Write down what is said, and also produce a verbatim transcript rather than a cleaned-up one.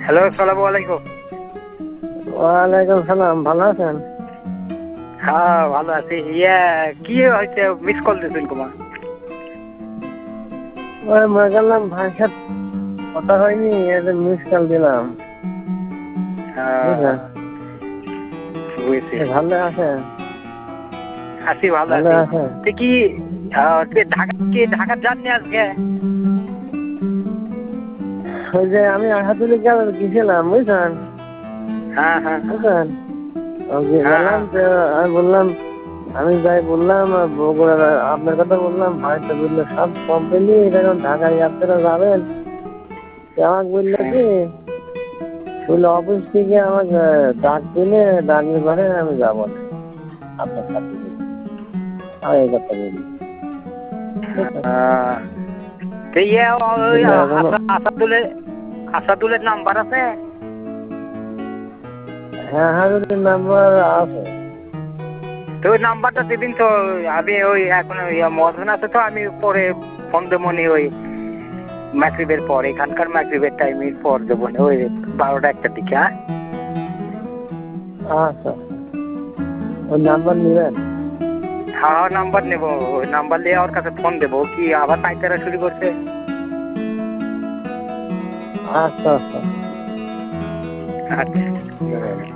Hello, আসসালামু আলাইকুম। ওয়ালাইকুম সালাম, ভালো আছেন? হ্যাঁ, ভালো আছি। ইয়া কি হয়েছে, মিস কল দিয়েছেন কুমা? ওই মনে করলাম ভাইয়ের সাথে কথা হয়নি, এদের মিস কল দিলাম। বুঝলেন? বুঝছি। ভালো আছেন? আছি, ভালো ভালো আছি। আছেন? তুই কি আহ, তুই ঢাকা কি ঢাকা যাননি আজকে? ওই যে আমি আহাদুলি কাল গেছিলাম, বুঝলেন? হ্যাঁ হ্যাঁ বুঝলেন? ওকে হ্যাঁ গেলাম, হ্যাঁ তো আমি বললাম, আমি যাই বললাম বগুড়ার, আপনার কথা বললাম, ভাই তো বললো সব কোম্পানি এখন ঢাকা যাত্রা যাবেন। তো আমাকে বললো হ্যাঁ। কি, বললো অফিস থেকে আমাকে ডাক দিলে ডাকলে পরে আমি যাবো না আপনার সাথে। আমি এই কথা বলি। আহ, তো ইয়ে ওই বললো এখনো, আসা- আসাদুলের আসাদুলের নাম্বার আছে? হ্যাঁ হাজারের নাম্বার আছে। তো ওই নাম্বারটা দিদিন তো। আমি ওই এখন মহাজন আছে তো, আমি পরে ফোন দেবো নি ওই মাগরিবের পর, এখানকার মাগরিবের টাইমের পর দেবো নি, ওই বারোটা একটার দিকে। হ্যাঁ আচ্ছা, ওই নাম্বার নেবেন? হ্যাঁ নাম্বার নেবো, ওই নাম্বার নিয়ে ওর কাছে ফোন দেবো। কি আবার পাইতারা শুরু করছে? আচ্ছা আচ্ছা। আচ্ছা।